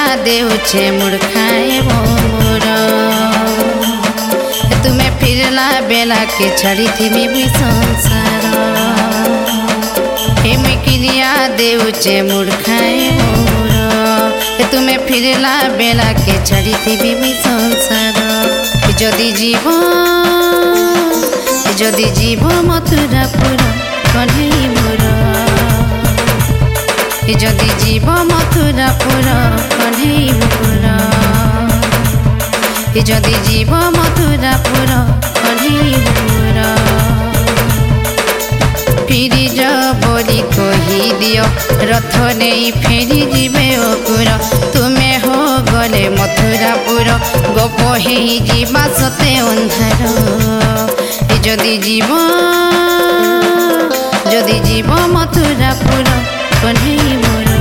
देउछे मुड़खाए मोर तुम्हें फिरला बेला के छड़ी थी भी संसार हे मिकिरिया देउछे मुड़खाए मोर तुम्हें फिरला बेला के छड़ी थी भी संसार जदि जीव मथुरापुर कन्हई मोर जदि जीव मथुरापुर कन्हई मोर जदि जीव मथुरापुर कन्हई मोर फिरी जा बोली कही दियो रथ नहीं फेरी जीवे अपुर तुम्हें हो गले मथुरापुर गोप ही जीवा सते अंधार जदि जीव मथुरापुर कन्हई मोर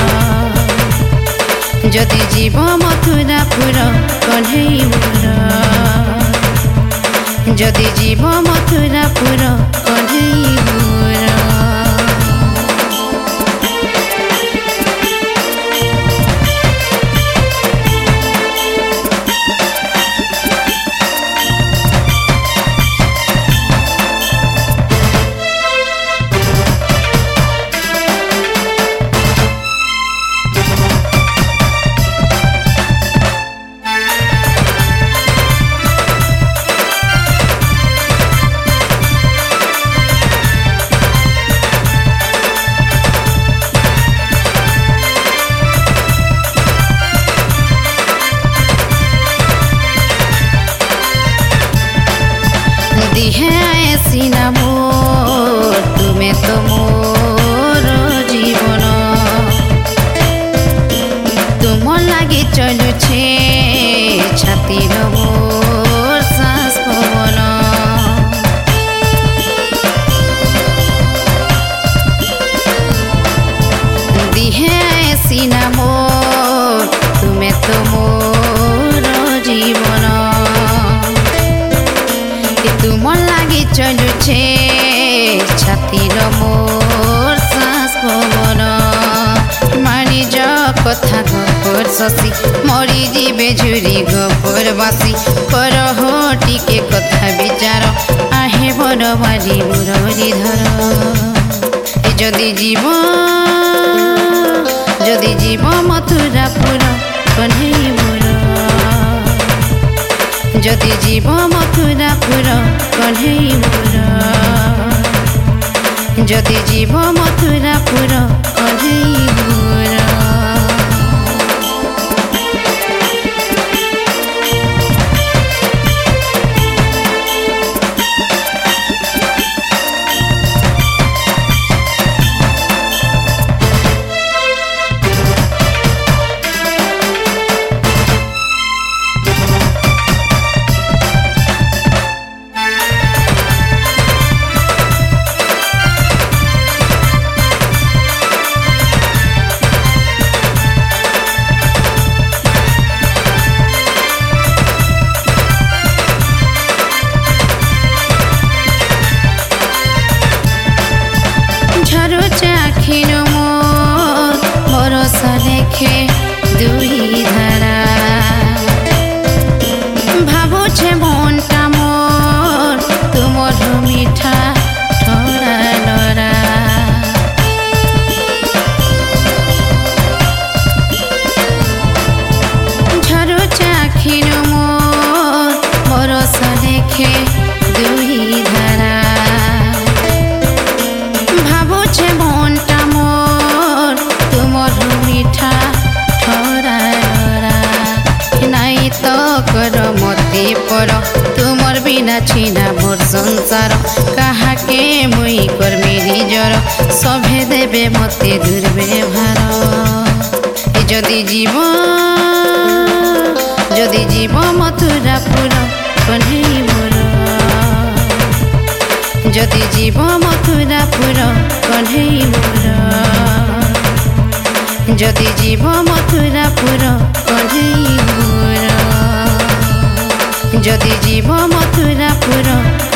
जदि जीव मथुरापुर कन्हई मोर जदि जीव मथुरापुर कन्हई मोर दिहे ऐसी ना मोर तुम्हें तो मोर जीवन तुम लगी चलुछे छातीर मोर सांस पवन दिहे ऐसी ना मोर तुम्हें तो मोर जीवन तुम लगी चलुछे छातीर मोर सांस पवन मारी जा कथा गपर शशि मरी जीवे झुरी गपर बासी कर हो टिके कथा विचार आहे बर बारी मुरली धर जदि जीव मथुरापुर कन्हई मोर जदि जीव मथुरापुर कन्हई मोर जदि जीव मथुरापुर कन्हई मोर चाखिर मोर बरस लेखे दुई धारा भावुछे मनटा मोर तुमर मिठा ठरा लरा झरो चाखिर मोर बरस लेखे दुई धारा भावुछे मनटा मोर तुमर मिठा ठरा नाई तो कर मते पर तुमर बिना छीना मोर संसार कहा के मुई कर मेरी जर सभे देवे मते दुर्व्यवहार जदि जीव मथुरापुर कन्हई मोर जदि जीव मथुरापुर कन्हई मोर जदि जीव मथुरापुर कन्हई मोर जदि जीव मथुरापुर